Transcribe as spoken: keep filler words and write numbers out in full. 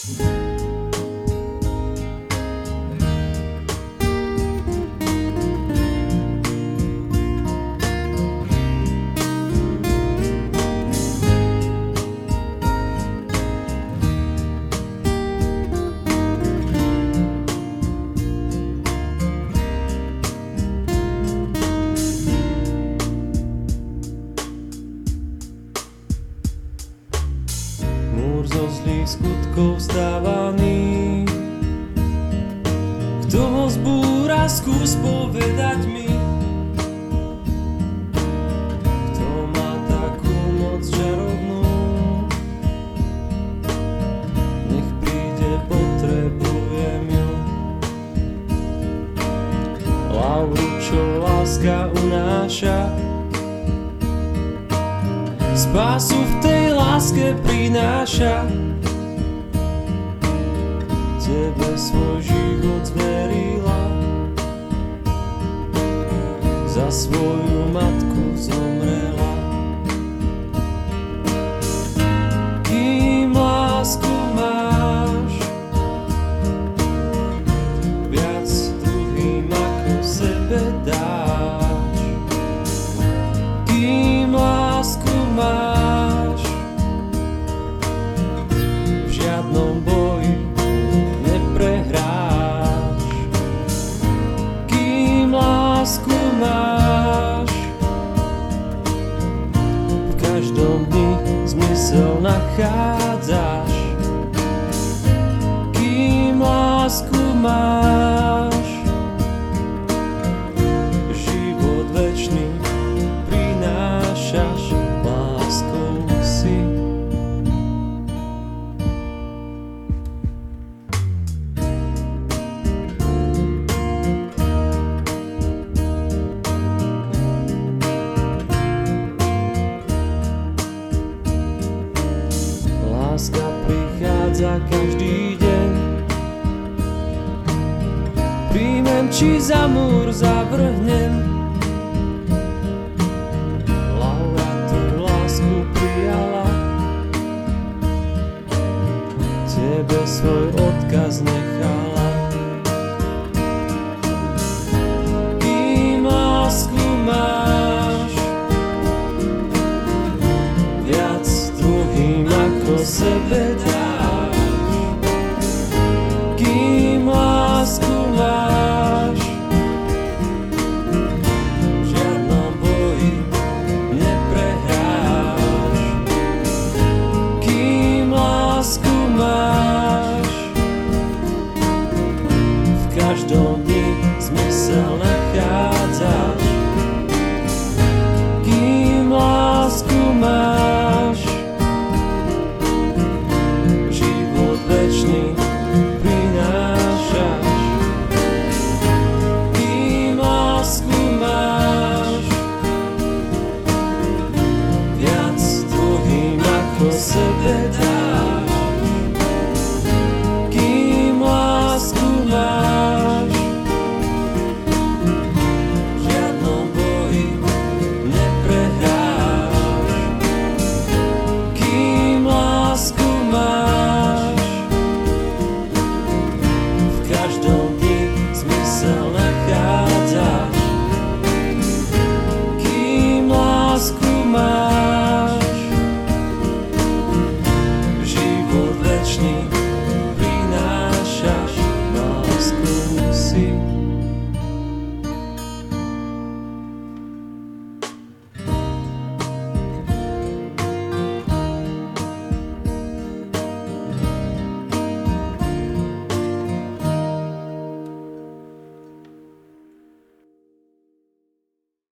Múr zo zlých skutkov stávaný, kto ho zbúra, skús povedať mi. Kto má takú moc čarovnú, nech príde, potrebujem ju. Lauru, čo láska unáša, spásu v tej láske prináša. Tebe svoj život zverila, za svoju matku zomrela. Kým lásku máš, viac druhým ako sebe dáš. Kým lásku máš, v žiadnom boji neprehráš. Kým lásku máš, v každom dni zmysel nachádzaš. Kým lásku máš, život večný prinášaš. Láskou si. Láska prichádza každý deň, príjmem či za múr zavrhnem. Laura tú lásku prijala, tebe svoj odkaz nechala.